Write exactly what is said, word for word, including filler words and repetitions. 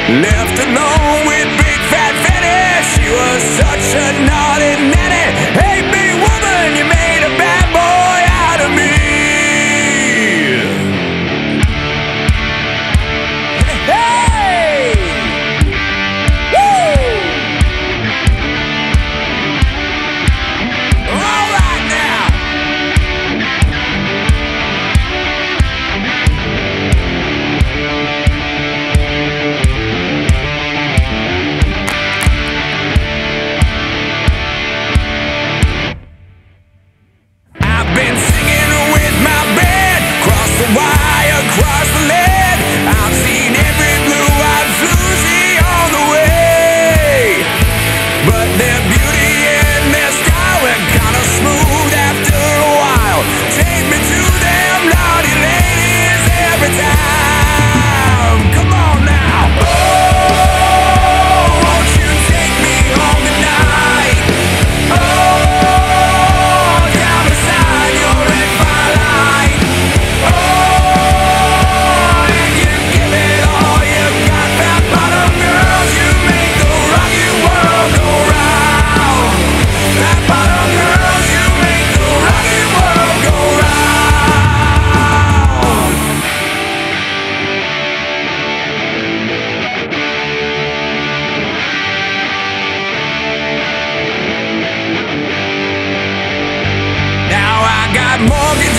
Left alone with big fat Fanny, she was such a naughty nanny. Hey, big woman, you made a bad boy out of me. Hey! Woo! All right now. I've been singing with my band, cross the wire, cross the lead. I've seen every blue-eyed floozy on the way, but their beauty and their style went kinda smooth after a while. Take me to them naughty ladies every time. Come on now. Oh, won't you take me home tonight? Oh, down beside your red firelight. Oh, and you give it all you've got. Fat bottom girls, you make the rocky world go round. Fat bottom girls, you make the rocky world go round. Now I got mortgage